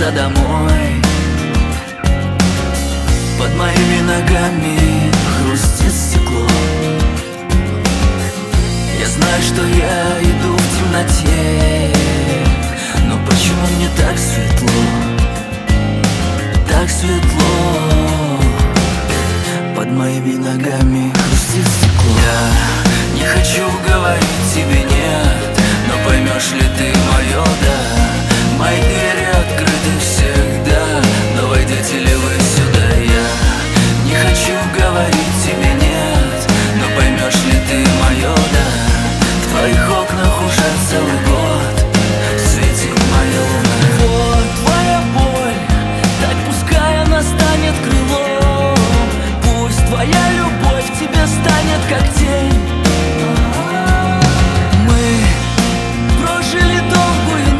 вернуться домой. Под моими ногами хрустит стекло. Я знаю, что я иду в темноте, но почему мне так светло? Так светло. Под моими ногами хрустит стекло. Я не хочу говорить тебе нет, но поймешь ли ты мое да? Мои двери открыты всегда, но войдете ли вы сюда? Я не хочу говорить тебе нет, но поймешь ли ты мое да? В твоих окнах уже целый год светит моя луна. Вот твоя боль, так пускай она станет крылом. Пусть твоя любовь к тебе станет как тень. Мы прожили долгую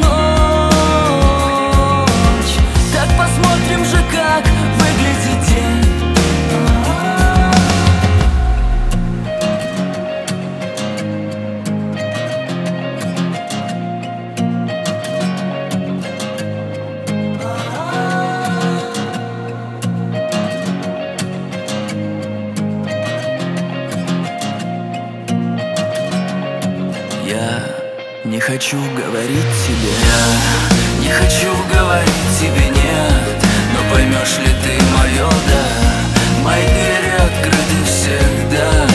ночь, так посмотрим же, как выглядит день. Я не хочу говорить тебе, я не хочу говорить тебе нет, но поймешь ли ты мое да? Мои двери открыты всегда,